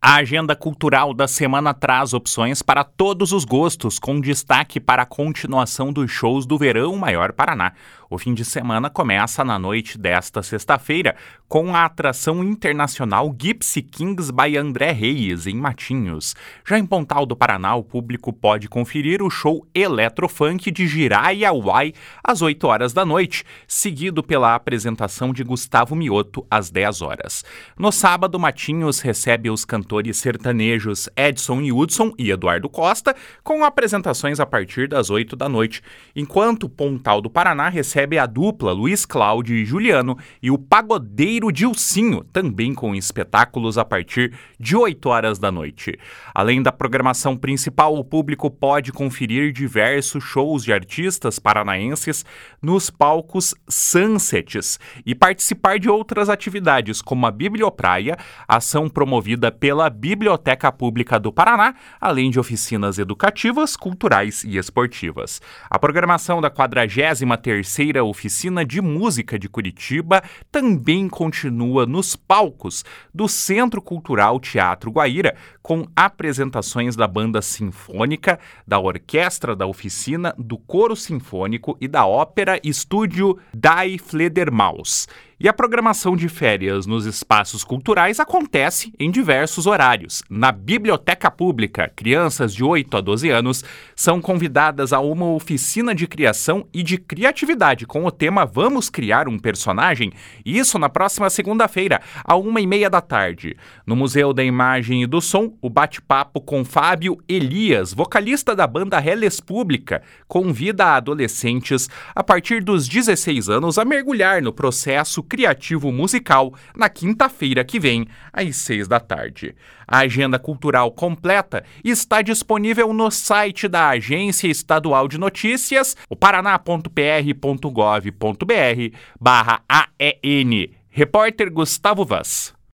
A agenda cultural da semana traz opções para todos os gostos, com destaque para a continuação dos shows do Verão Maior Paraná. O fim de semana começa na noite desta sexta-feira com a atração internacional Gypsy Kings by André Reis, em Matinhos. Já em Pontal do Paraná, o público pode conferir o show Eletrofunk de Jiraiya Uai às 8 horas da noite, seguido pela apresentação de Gustavo Mioto às 10 horas. No sábado, Matinhos recebe os cantores sertanejos Edson Hudson e Eduardo Costa, com apresentações a partir das 8 da noite, enquanto Pontal do Paraná recebe a dupla Luiz Cláudio e Juliano e o pagodeiro Dilcinho, também com espetáculos a partir de 8 horas da noite. Além da programação principal, o público pode conferir diversos shows de artistas paranaenses nos palcos Sunsets e participar de outras atividades, como a Bibliopraia, ação promovida pela Biblioteca Pública do Paraná, além de oficinas educativas, culturais e esportivas. A programação da 43ª Oficina de Música de Curitiba também continua nos palcos do Centro Cultural Teatro Guaíra, com apresentações da Banda Sinfônica, da Orquestra da Oficina, do Coro Sinfônico e da Ópera Estúdio Die Fledermaus. E a programação de férias nos espaços culturais acontece em diversos horários. Na Biblioteca Pública, crianças de 8 a 12 anos são convidadas a uma oficina de criação e de criatividade com o tema Vamos Criar um Personagem? Isso na próxima segunda-feira, à 1h30 da tarde. No Museu da Imagem e do Som, o bate-papo com Fábio Elias, vocalista da banda Reles Pública, convida adolescentes a partir dos 16 anos a mergulhar no processo criativo musical na quinta-feira que vem, às 6 da tarde. A agenda cultural completa está disponível no site da Agência Estadual de Notícias, o paraná.pr.gov.br/AEN. Repórter Gustavo Vaz.